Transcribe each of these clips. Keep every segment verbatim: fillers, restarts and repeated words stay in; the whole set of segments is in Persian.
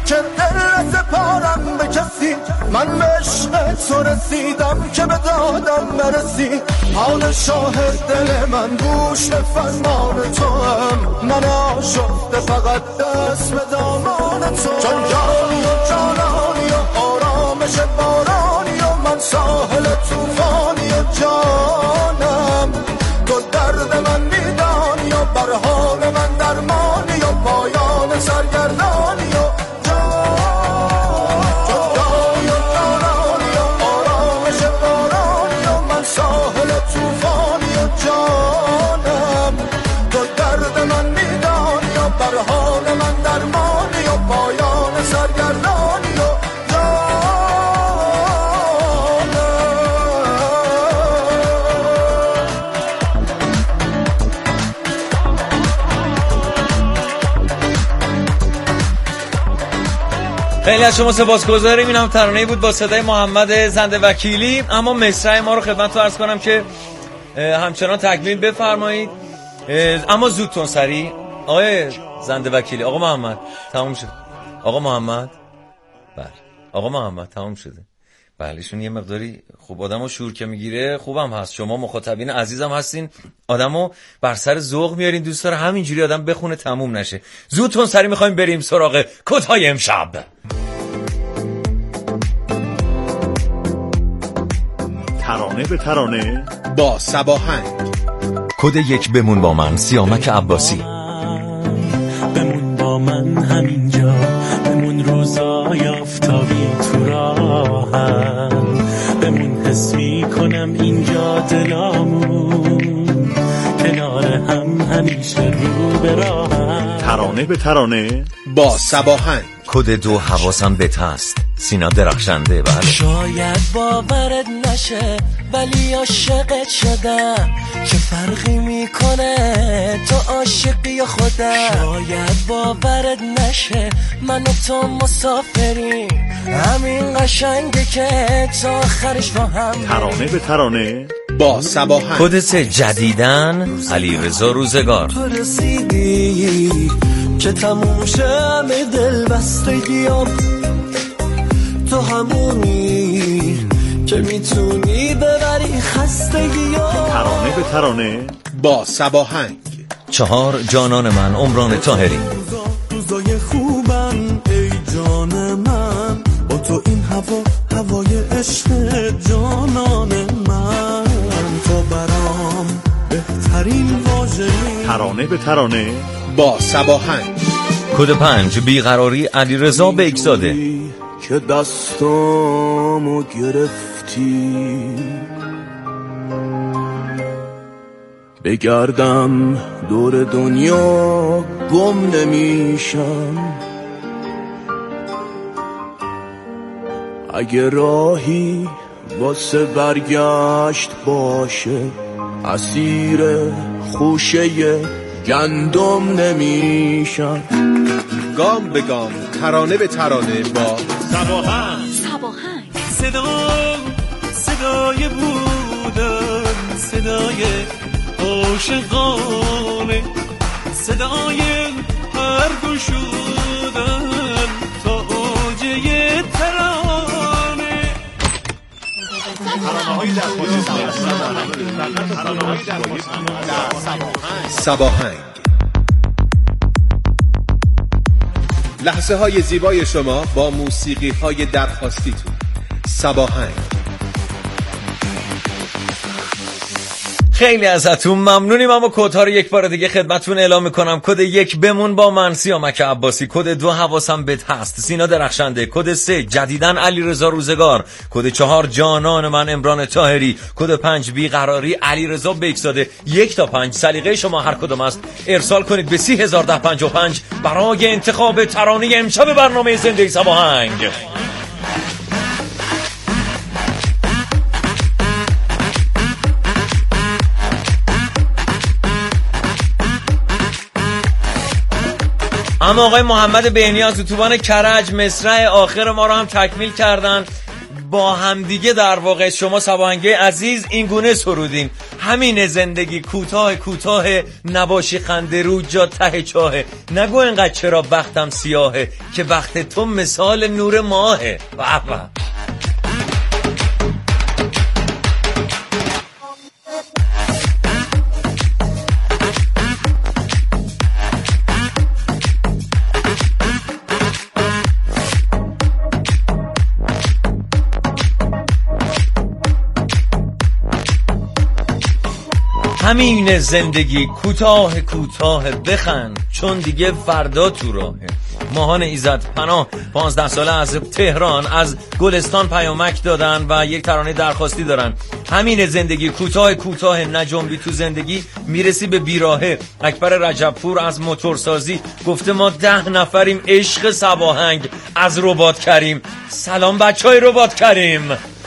که دل سپارم به کسی، من به عشق تو رسیدم که به دادم برسی. حال شاهد دل من گوش فرمان تو هم، من آشفته فقط دست به دامان تو. چون جانی و جانانی و آرامش بارانی و من ساحل توفانی و جانم، تو درد من میدانی و بر حال من درمانی و پایان سرگردانی و جان. چون جانی و جانانی و آرامش بارانی و من ساحل توفانی و جانم، تو درد من میدانی و بر حال من درمانی و پایان سرگردانی و خیلی از شما سپاسگزاریم. این هم ترانه‌ای بود با صدای محمد زنده وکیلی. اما مصرع ما رو خدمتتون عرض کنم که همچنان تکمیل بفرمایید. اما زودتون سریع آقای زنده وکیلی. آقا محمد تموم شد. آقا محمد بله آقا محمد تموم شده. بله ایشون یه مقداری خوب آدمو شور که میگیره خوبم هست. شما مخاطبین عزیزم هستین، آدمو بر سر ذوق میارین، دوست داره همینجوری آدم بخونه تموم نشه. زودتون سری میخوایم بریم سراغ کدهای امشب. ترانه به ترانه با صباهنگ. کد یک بمون با من سیامک عباسی. بمون با من همینجا، بمون روزای آفتابی تو راهم، بمون حس میکنم اینجا دلامون کنار هم همیشه رو به راهم. ترانه به ترانه با صباهنگ. کد دو حواسم بهت هست سینا درخشنده. بله شاید باورت نشه ولی عاشقت شدم، چه فرقی میکنه تو عاشقی یا خودم. شاید باورت نشه من و تو مسافریم، همین قشنگه که تا آخرش با هم. ترانه به ترانه با صباهنگ. کد سه جدیدن علیرضا روزگار. تو رسیدی که تموم شه همه دل بستگیام، تو همونی که میتونی ببری خستگیام. ترانه به ترانه با صباهنگ. چهار جانان من عمران طاهری. روزای خوبم ای جان من، با تو این هوا هوای عشق جانان من، تو برام بهترین واژه‌ای. ترانه به ترانه با صباهنگ. کد پنج بیقراری علیرضا بیکزاده. که دستامو گرفتی بگردم دور دنیا گم نمیشم، اگه راهی واسه برگشت باشه اسیر خوشه گندم نمیشم. گام به گام ترانه به ترانه با صباهنگ. صباهنگ صدا صدای بودن، صدای عاشقانه، صدای هر گشودن تا اوجه ترانه. صباهنگ. لحظه های زیبای شما با موسیقی های درخواستیتون. صباهنگ. خیلی ازتون ممنونیم. اما کدها رو یک بار دیگه خدمتتون اعلام میکنم. کد یک بمون با من سیامک عباسی، کد دو حواسم بهت هست سینا درخشنده، کد سه جدیدن علیرضا روزگار، کد چهار جانان من عمران طاهری، کد پنج بیقراری علیرضا بیکزاده. یک تا پنج سلیقه شما هر کدوم است ارسال کنید به سی هزار ده پنجاه و پنج برای انتخاب ترانه امشب برنامه زنده صباهنگ. اما آقای محمد بهنی از اتوبان کرج مصرع آخر ما رو هم تکمیل کردن با همدیگه در واقع شما سواهنگه عزیز این گونه سرودین: همین زندگی کوتاه کوتاه، نباشی خنده رو جا ته چاهه، نگو اینقدر چرا بختم سیاهه، که بخت تو مثال نور ماهه. واه واه. همین زندگی کوتاه کوتاه، بخند چون دیگه فردا تو راهه. ماهان ایزد پناه پانزده ساله از تهران از گلستان پیامک دادن و یک ترانه درخواستی دارن: همین زندگی کوتاه کوتاه، نجنبی تو زندگی میرسی به بیراهه. اکبر رجبپور از موتورسازی گفته ما ده نفریم عشق سواهنگ از رباط کریم. سلام بچهای رباط کریم.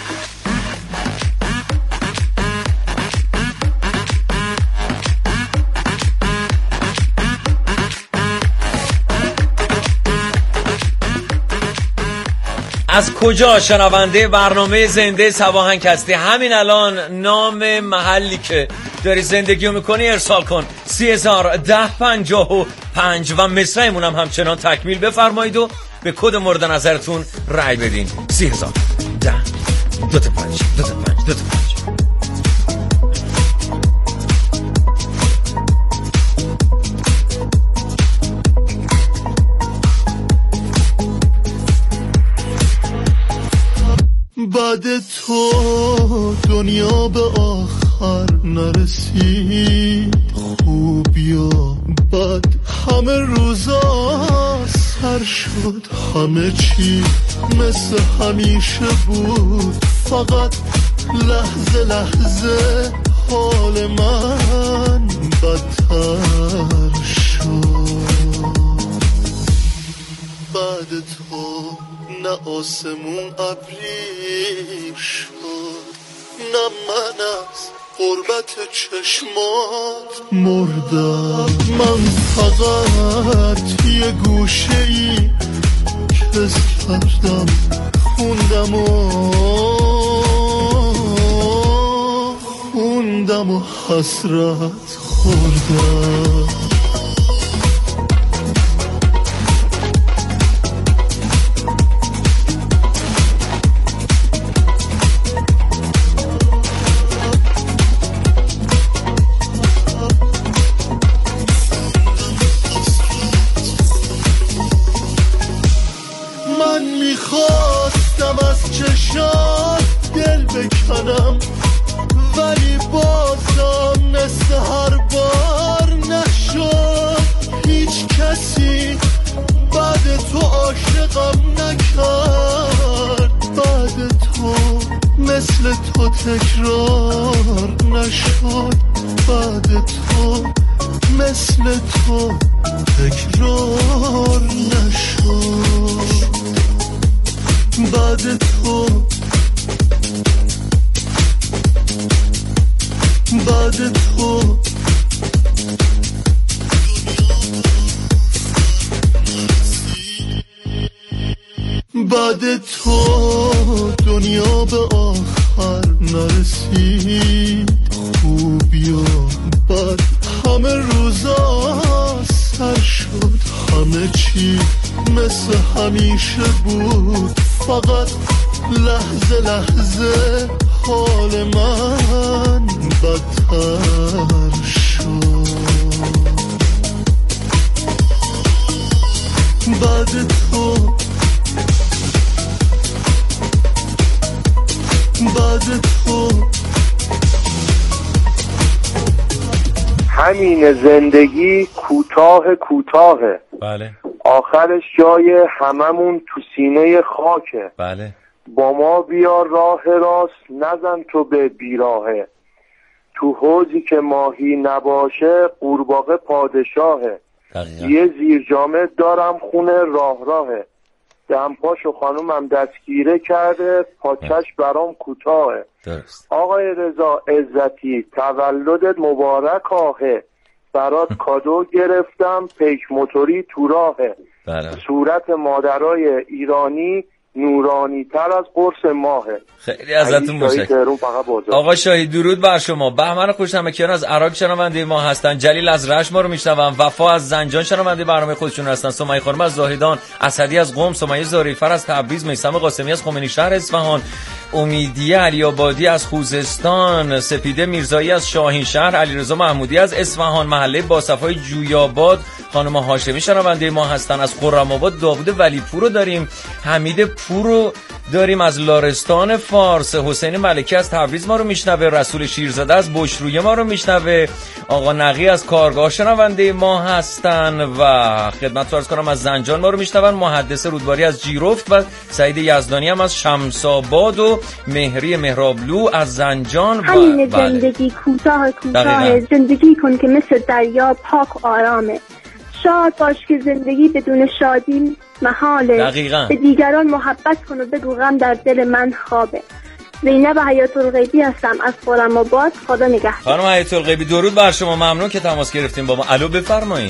از کجا شنونده برنامه زنده سواهنگ هستی؟ همین الان نام محلی که داری زندگی میکنی ارسال کن سی هزار ده پنجاه و پنج و مصرعمون هم همچنان تکمیل بفرمایید و به کد مورد نظرتون رای بدین. سی هزار ده دو تا پنج دو تا پنج دو تا پنج. بعد تو دنیا به آخر نرسید، خوبی و بد همه روزا سر شد، همه چی مثل همیشه بود، فقط لحظه لحظه حال من بدتر شد. بعد تو نه آسمون ابری شد، نه من از قربت چشمات مردم. من فقط یه گوشه ای کس کردم، خوندم و خوندم و حسرت خوردم. میخواستم از چشات دل بکنم، ولی بازم مثل هر بار نشد. هیچ کسی بعد تو عاشقم نکرد، بعد تو مثل تو تکرار نشد، بعد تو مثل تو تکرار نشد. بعد تو بعد تو بعد تو دنیا به آخر نرسید، خوبی و بد همه روزا سر شد، همه چی مثل همیشه بود، فقط لحظه لحظه حال من بدتر شد. بعد تو بعد تو همین زندگی کوتاه کوتاهه. بله. آخرش جای هممون تو سینه خاکه. بله. با ما بیا راه راست، نزن تو به بیراهه. تو حوضی که ماهی نباشه، قورباغه پادشاهه. دقیقا. یه زیر جامه دارم خونه راه راهه. دمپاشو خانومم دستگیره کرده، پاچش برام کوتاهه. درست. آقای رضا عزتی تولدت مبارک آهه، برات کادو گرفتم پیک موتوری تو راهه. بله. صورت مادرای ایرانی نورانی تر از قرص ماهه. خیلی ازتون متشکرم آقا شاهی. درود بر شما. بهمن خوشنمکیان از عراق شنونده ما هستن، جلیل از رشت ما رو میشنون، وفا از زنجان شنونده برنامه خودشون هستن، سمیه خانم از زاهدان، اسدی از قم، سمیه زاریفر از تبریز، میثم قاسمی از خمینی شهر اصفهان، امیدیه علی آبادی از خوزستان، سپیده میرزایی از شاهین شهر، علیرضا محمودی از اصفهان، محله باصفای جویاباد خانم هاشمی شنونده ما هستن، از خرم آباد داوود ولیپور رو داریم، حمید پور رو داریم از لارستان فارس، حسین ملکی از تبریز ما رو میشنوه، رسول شیرزاده از بشرویه ما رو میشنوه، آقا نقی از کارگاه شنونده ما هستن و خدمت عرض کنم از زنجان ما رو میشنون، محدث رودباری از جیرفت و سعید یزدانی هم از شمس‌آباد و مهری مهرابلو از زنجان. و همین زندگی کوتاه کوتاه، زندگی کن که مثل دریا پاک و آرامه، شاد باش که زندگی بدون شادی محاله. دقیقاً. به دیگران محبت کن و بگو غم در دل من خوابه. زینب حیات الغیبی هستم از خرم آباد. خدا نگهدار. خانم حیات الغیبی درود بر شما، ممنون که تماس گرفتیم با ما. الو بفرمایین.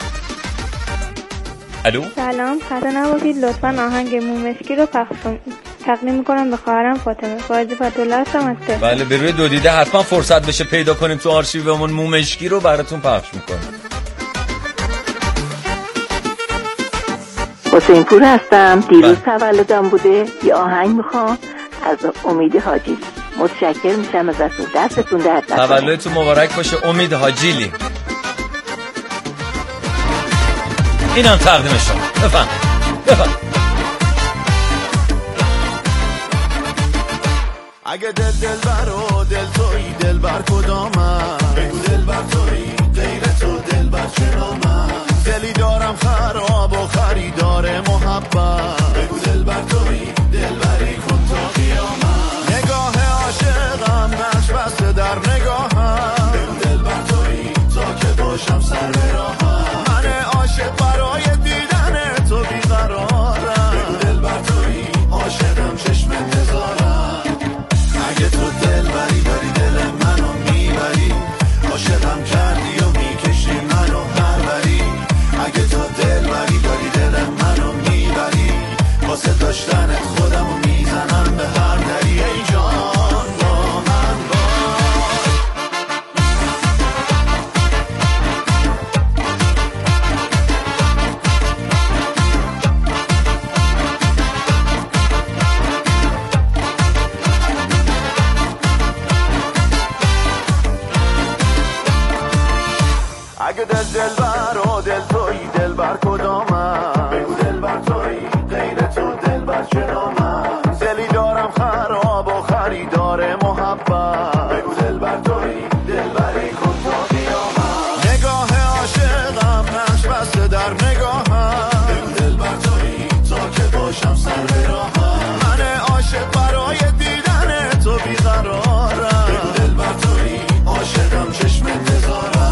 الو سلام، خسته نباشید. لطفاً آهنگ مومشکی رو پخش تقدیم می‌کنم به خواهرم فاطمه. فایزی فتح‌الله هستم از تهران. بله به روی دو دیده حتما فرصت بشه پیدا کنیم تو آرشیومون، مومشکی رو براتون پخش می‌کنیم. حسین پور هستم. دیروز تولدم بوده، یه آهنگ میخوام از امید حاجیلی. متشکر میشم ازتون، دستتون درد نکنه. تولدتون مبارک باشه امید حاجیلی. اینم تقدیم شما. بفهم بفهم. اگه دل دل بر و دل توی دل بر کدامم، بگو دل بر توی غیر تو دل بر چنامم، دلی دارم خراب و خریدار محبت، بگو دل بر توی دل بری کن تا قیامت، نگاه عاشقم نش بسته در نگاهم، بگو دل بر توی تا که باشم سر به راهم، من عاشق برای دیدن تو بیقرارم، بگو دل بر توی عاشقم چشم انتظارم، اگه تو دل بری داری دل منو میبری، عاشقم کردی و میکشی منو پروری، اگه تو دل بری داری دل منو میبری، واسه داشتنت خودمو میزنم به هر دری، ای جان با من باش. اگه دل دل بر و دل توی دل بر کدامم، بگو دل بر توی غیر تو دل بر چنامم، دلی دارم خراب و خریدار محبت، بگو دل بر توی دل بری کن تا قیامت، نگاه عاشقم نقش بسته در نگاهم، بگو دل بر توی تا که باشم سر به راهم، من عاشق برای دیدن تو بیقرارم، بگو دل بر توی عاشقم چشم انتظارم.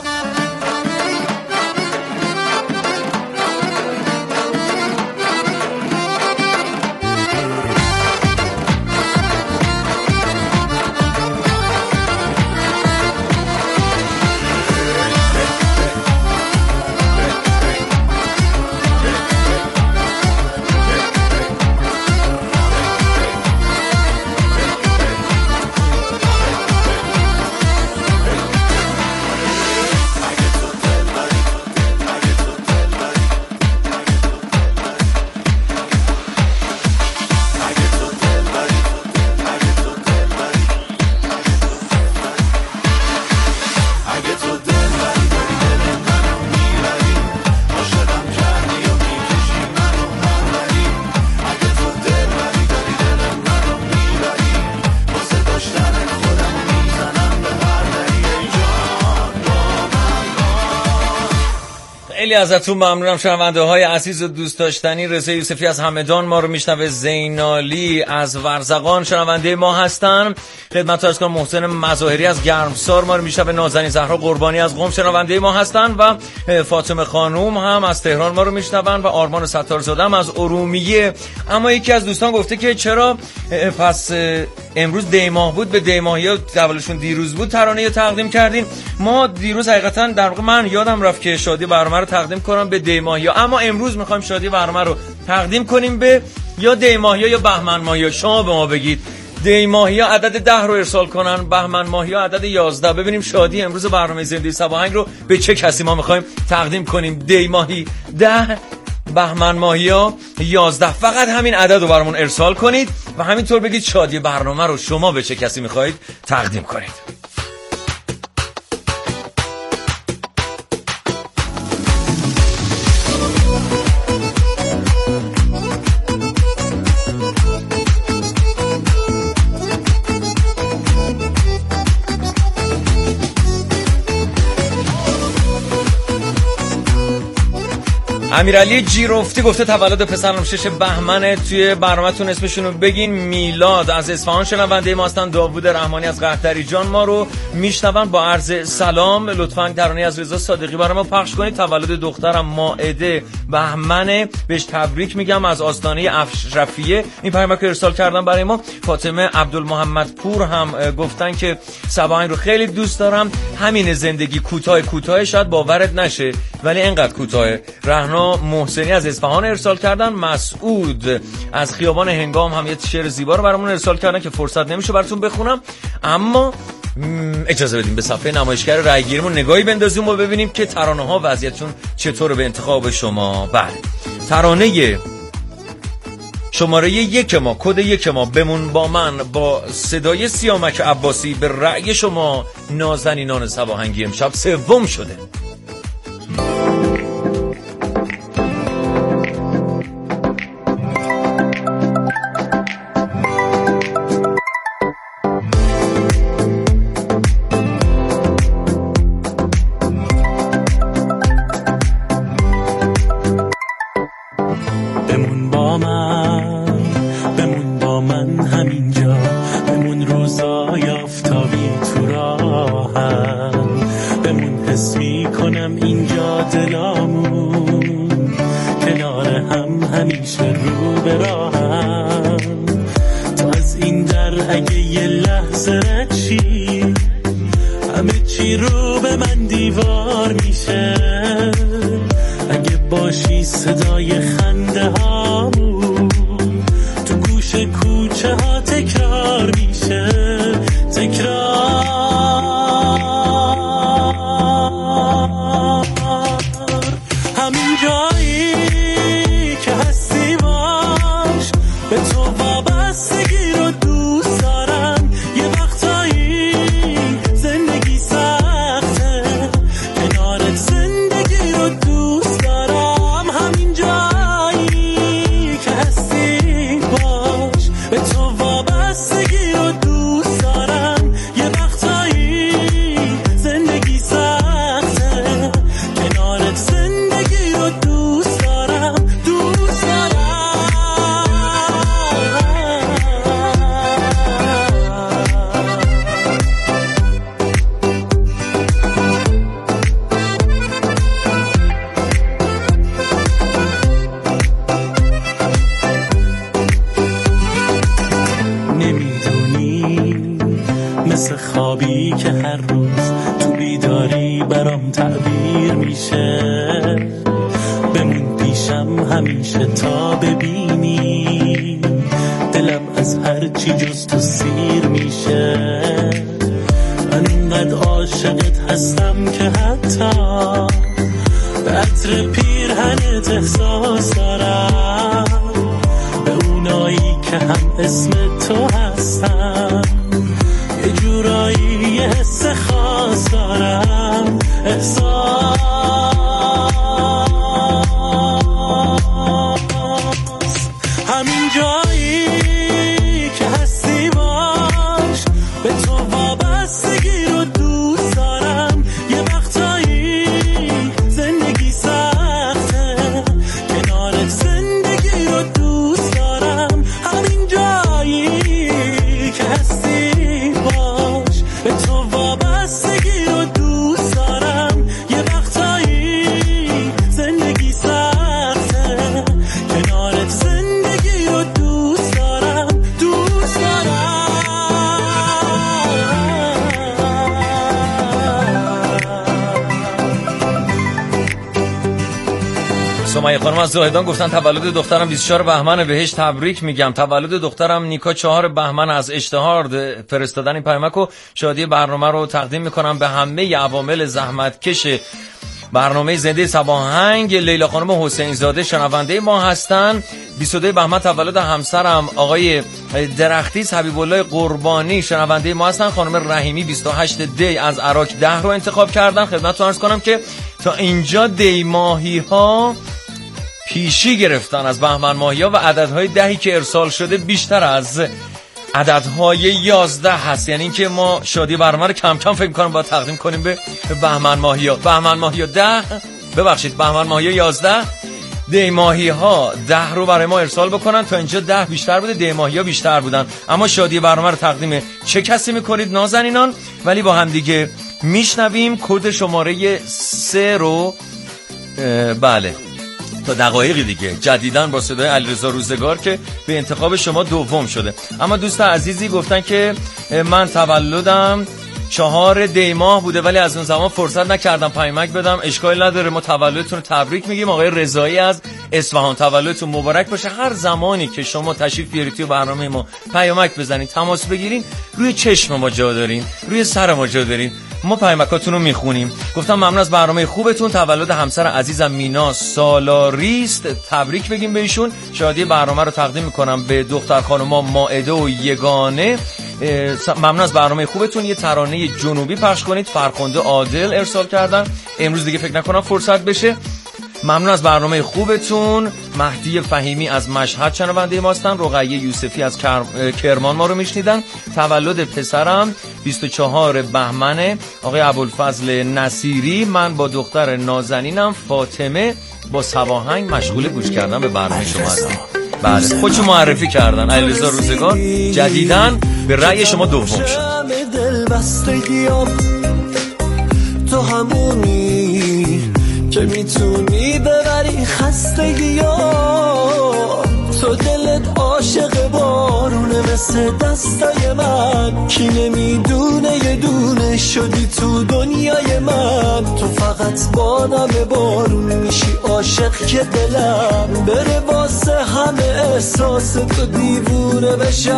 خیلی ازتون ممنونم شنونده های عزیز و دوست داشتنی. رضا یوسفی از همدان ما رو میشنوه، زینالی از ورزقان شنونده ما هستن، خدمت عرض کنم محسن مظاهری از گرمسار ما رو میشنوه، نازنین زهرا قربانی از قم شنونده ما هستن و فاطمه خانوم هم از تهران ما رو میشنون و آرمان ستارزاده هم از ارومیه. اما یکی از دوستان گفته که چرا پس امروز دیماه بود به دیماهی‌ها تولدشون دیروز بود ترانه تقدیم کردین؟ ما دیروز حقیقتا در واقع من یادم رفت که شادی برنامه رو تقدیم کنم به دیماهی‌ها، اما امروز میخوایم شادی برنامه رو تقدیم کنیم به یا دی ماهی یا بهمن ماهی؟ شما به ما بگید. دی ماهی ها عدد ده رو ارسال کنن، بهمن ماهی ها عدد یازده. ببینیم شادی امروز برنامه زندگی صباهنگ رو به چه کسی ما میخوایم تقدیم کنیم. دی ماهی ده، بهمن ماهی ها یازده. فقط همین عدد رو برامون ارسال کنید و همینطور بگید شادی برنامه رو شما به چه کسی میخواید تقدیم کنید. امیرعلی جیرفتی گفته تولد پسرم شش بهمنه، توی برنامه‌تون اسمشون رو بگین. میلاد از اصفهان شنونده ما هستن. داوود رحمانی از قحطری جان ما رو میشنون. با عرض سلام لطفاً ترانه از رضا صادقی برای ما پخش کنید. تولد دخترم مائده بهمنه، بهش تبریک میگم از آستانه اشرفیه. این پیام که ارسال کردن برای ما. فاطمه عبدالمحمد پور هم گفتن که صباحین رو خیلی دوست دارم. همین زندگی کوتاه کوتاه، شاید باورت نشه ولی اینقدر کوتاه. رهنا محسنی از اصفهان ارسال کردن. مسعود از خیابان هنگام هم یه شعر زیبا رو برامون ارسال کردن که فرصت نمیشه براتون بخونم، اما اجازه بدیم به صفحه نمایشگر رایگیریمون نگاهی بندازیم و ببینیم که ترانه ها وضعیتشون چطوره به انتخاب شما. بله، ترانه شماره یک ما، کد یک ما، بمون با من، با صدای سیامک عباسی به رأی شما نازنینان صباحنگی امشب سوم شده. زندگی رو دوست دارم. سمیه خانم از زاهدان گفتن تولد دخترم بیست و چهارم بهمن، بهش تبریک میگم. تولد دخترم نیکا چهارم بهمن. از اشتهار فرستادن این پیامک و شادی برنامه رو تقدیم میکنم به همه عوامل زحمتکش برنامه زنده سباهنگ. لیلا خانم حسین زاده شنونده ما هستن. بیست و دو بهمن تولد همسرم آقای درختی حبیب الله قربانی شنونده ما هستن. خانم رحیمی بیست و هشت دی از عراق ده رو انتخاب کردن. خدمتتون عرض کنم که تا اینجا دی ماهی ها پیشی گرفتن از بهمن ماهی ها و عددهای دهی که ارسال شده بیشتر از عددهای یازده هست. یعنی اینکه ما شادی برنامه رو کم کم فکر می‌کنم باید تقدیم کنیم به بهمن ماهی ها. بهمن ماهی ها ده ببخشید بهمن ماهی ها یازده، دی ماهی ها ده رو برای ما ارسال بکنن. تا اینجا ده بیشتر بوده، دی ماهی ها بیشتر بودن. اما شادی برنامه رو تقدیم چه کسی میکنید نازنینان؟ ولی با هم دیگه میشنویم کد شماره سه رو. بله تا دقایقی دیگه جدیداً با صدای علیرضا روزگار که به انتخاب شما دوم شده. اما دوست عزیزی گفتن که من تولدم چهار دی ماه بوده ولی از اون زمان فرصت نکردم پیامک بدم. اشکال نداره، ما تولدتون رو تبریک میگیم. آقای رضایی از اصفهان تولدتون مبارک باشه. هر زمانی که شما تشریف بیارید تو برنامه ما پیامک بزنید، تماس بگیرین، روی چشم ما جا دارین، روی سر ما جا دارین، ما پیامکاتون رو میخونیم. گفتم ممنون از برنامه خوبتون. تولد همسر عزیزم مینا سالاریست، تبریک بگیم بهشون. شادی برنامه رو تقدیم میکنم به دختر خانوما مائده و یگانه. ممنون از برنامه خوبتون. یه ترانه جنوبی پخش کنید. فرخنده عادل ارسال کردن. امروز دیگه فکر نکنم فرصت بشه. ممنون از برنامه خوبتون. مهدی فهیمی از مشهد شنونده ما هستن. رقیه یوسفی از کرمان ما رو میشنیدن. تولد پسرم بیست و چهارم بهمن. آقای ابوالفضل نصیری. من با دختر نازنینم فاطمه با سباهنگ مشغول گوش کردن به برنامه شما هستیم. بله خودشو معرفی کردن. علیرضا روزگار جدیداً به رأی شما دوم شد. تو همونی که میتونی ببری خستگی‌ها، تو دلت عاشق بارونه مثل دستای من، کی نمیدونه یه دونه شدی تو دنیای من. تو فقط با نم بارون میشی عاشق که دلم بره واسه همه احساس تو دیوونه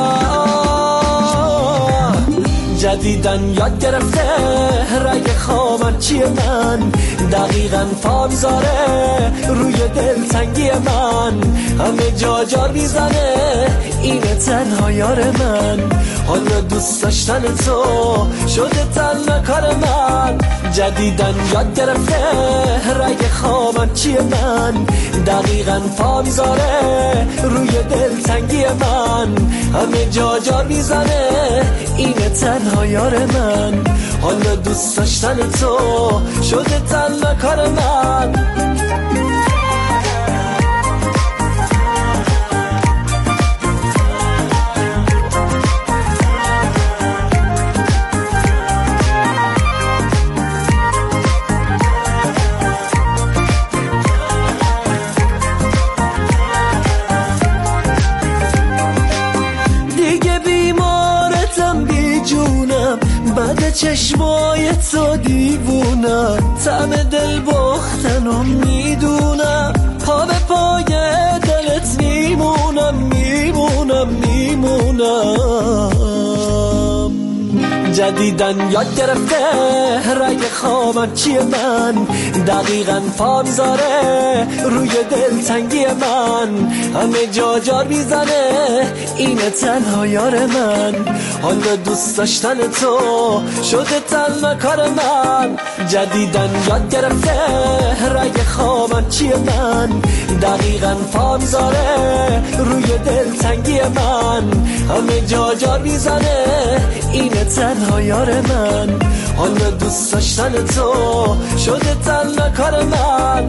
بشم. جدیدن یاد گرفته رگ خامر چیه من، دقیقاً فامزاره روی دل تنگی من، همه جا جار میزنه اینه تنها یار من. حالا دوست داشتن تو شده تنها کار من. جدیدن یاد گرفته رگ خامر چیه من، دقیقاً فامزاره روی دل تنگی من، همه جا جار میزنه اینه تنها یار من. حالا دوست داشتن تو شده تنها کار من. چشمای تو دیوونم، طعم دل باختنم میدونم، پا به پای دلت میمونم میمونم میمونم. جدیدن یاد گرفته رگ خامم چیه من، دقیقاً پا میذاره روی دل تنگی من، همه جا جار میزنه اینه تنها یار من. حالا دوست داشتن تو شده تنها کار من. جدیدن یاد گرفته رگ خامم چیه من، دقیقاً پا میذاره روی دل تنگی من، همه جا جار میزنه اینه تنها یار من. حالا دوست داشتن تو شده تنها کار من.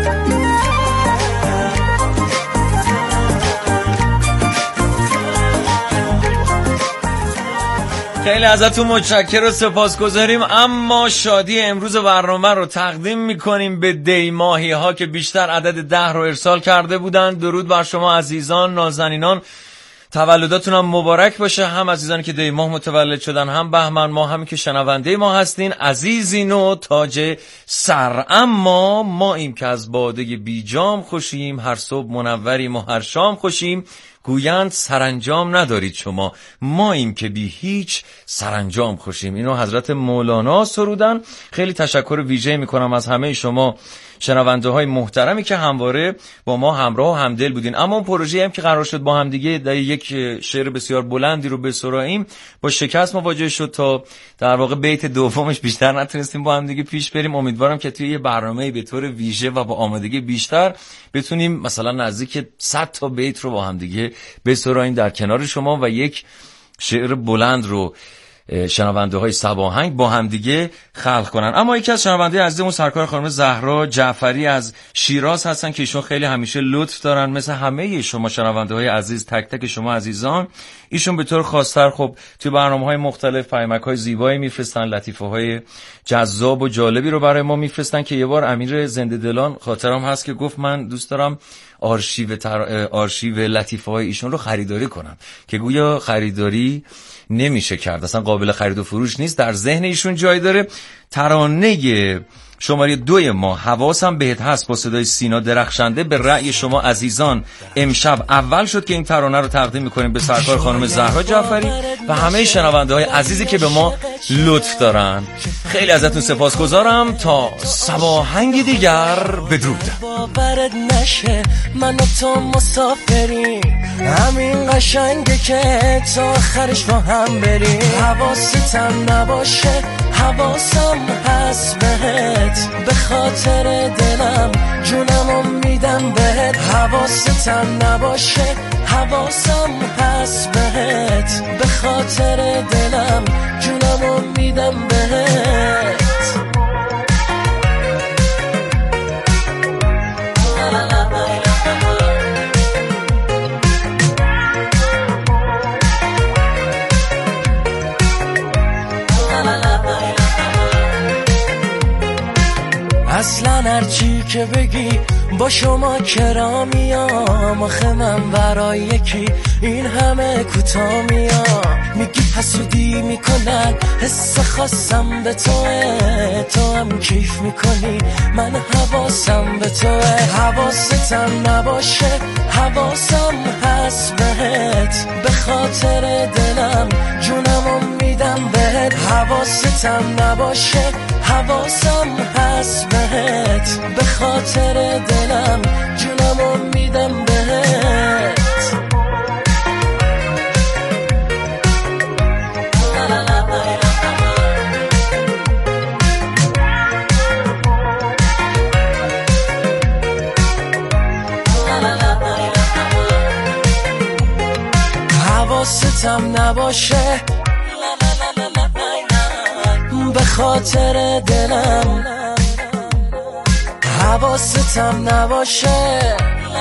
خیلی ازتون متشکر و سپاسگزاریم. اما شادی امروز برنامه رو تقدیم میکنیم به دی ماهی ها که بیشتر عدد ده رو ارسال کرده بودن. درود بر شما عزیزان نازنینان. تولداتون هم مبارک باشه، هم عزیزانی که دی ماه متولد شدن، هم بهمن ماه، هم که شنونده ما هستین. عزیزین و تاج سر، اما ما ایم که از باده بیجام خوشیم، هر صبح منوریم و هر شام خوشیم. گویند سرانجام ندارید شما، ما ایم که بی هیچ سرانجام خوشیم. اینو حضرت مولانا سرودن. خیلی تشکر ویژه میکنم از همه شما شنونده های محترمی که همواره با ما همراه و همدل بودین. اما اون پروژه هم که قرار شد با هم دیگه در یک شعر بسیار بلندی رو بسراییم با شکست مواجه شد. تا در واقع بیت دومش بیشتر نتونستیم با هم دیگه پیش بریم. امیدوارم که توی یه برنامه به طور ویژه و با آمادگی بیشتر بتونیم مثلا نزدیک صد تا بیت رو با هم دیگه بسراییم در کنار شما و یک شعر بلند رو شنونده های سباهنگ با هم دیگه خلق کنن. اما یکی از شنونده عزیزمون سرکار خانم زهرا جعفری از شیراز هستن که ایشون خیلی همیشه لطف دارن مثل همه شما شنونده های عزیز، تک تک شما عزیزان. ایشون به طور خاص‌تر خب توی برنامه‌های مختلف پیامک های زیبایی میفرستن، لطیفه های جذاب و جالبی رو برای ما میفرستن که یه بار امیر زنده دلان خاطرم هست که گفت من دوست دارم آرشیو تر... آرشیو لطیفه های ایشون رو خریداری کنم، که گویا خریداری نمیشه کرد، اصلا قابل خرید و فروش نیست، در ذهن ایشون جای داره. ترانه شماره دوی ما حواسم بهت هست با صدای سینا درخشنده به رأی شما عزیزان امشب اول شد که این ترانه رو تقدیم میکنیم به سرکار خانم زهرا جعفری و همه شنونده های عزیزی که به ما لطف دارن. خیلی ازتون سپاسگزارم. تا صباحنگ دیگر بدرود. باورت نشه من و تو مسافریم، همین قشنگه که تا آخرش با هم بریم. حواستم نباشه حواسم هست بهت، به خاطر دلم جونمو میدم بهت. حواستم نباشه حواسم هست بهت، به خاطر دلم جونمو میدم بهت. اصلا هرچی که بگی با شما کرا میام، آخه من برای یکی این همه کوتا میام. میگی حسودی میکنن حس خاصم به توه، تو هم کیف میکنی من حواسم به توه. حواستم نباشه حواسم هست بهت، به خاطر دلم جونمو میدم بهت. حواستم نباشه حواسم هست بهت، به خاطر دلم جونمو میدم بهت. حواستم نباشه به خاطر دلم، حواستم نباشه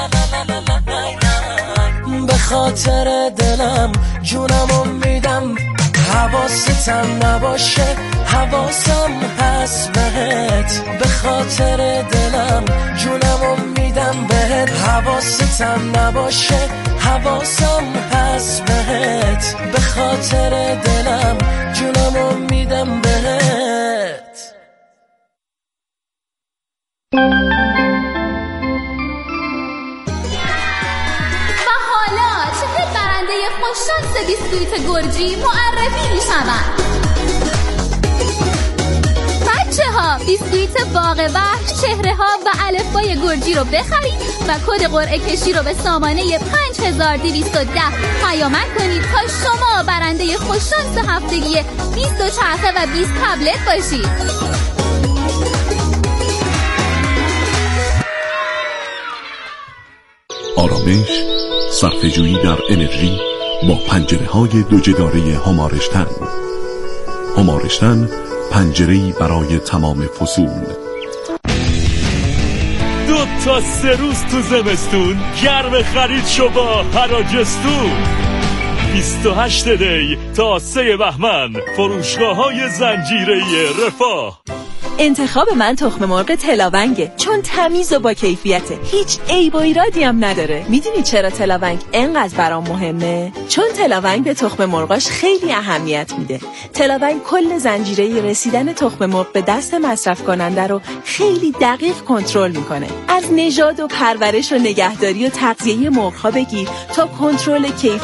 به خاطر دلم جونمو میدم. حواستم نباشه حواسم هست بهت، به خاطر دلم جونمو میدم بهت. حواستم نباشه حواسم هست بهت، به خاطر دلم جونمو میدم بهت. و حالا چه برنده خوششانس بیسکویت گرجی معرفی میشوند. بچه ها بیسکویت باغ وحش، چهره ها و الفبای گرجی رو بخرید و کد قرعه کشی رو به سامانه پنج هزار دویست و ده پیامک کنید تا شما برنده خوششانس هفتگی بیست و چرخه و بیست تبلت باشید. آرامش، صرفه‌جویی در انرژی با پنجره های دو جداره همارشتن. همارشتن، پنجره‌ای برای تمام فصول. دو تا سه روز تو زمستون گرم خرید شو با حراجستون. بیست و هشت دی تا سه بهمن، فروشگاه های زنجیره‌ای رفاه. انتخاب من تخم مرغ تلاونگه، چون تمیز و با کیفیته، هیچ عیب و ایرادی هم نداره. میدونی چرا تلاونگ انقدر برام مهمه؟ چون تلاونگ به تخم مرغاش خیلی اهمیت میده. تلاونگ کل زنجیره رسیدن تخم مرغ به دست مصرف کننده رو خیلی دقیق کنترل میکنه. از نژاد و پرورش و نگهداری و تغذیه مرغ‌ها بگیر تا کنترل کیفیت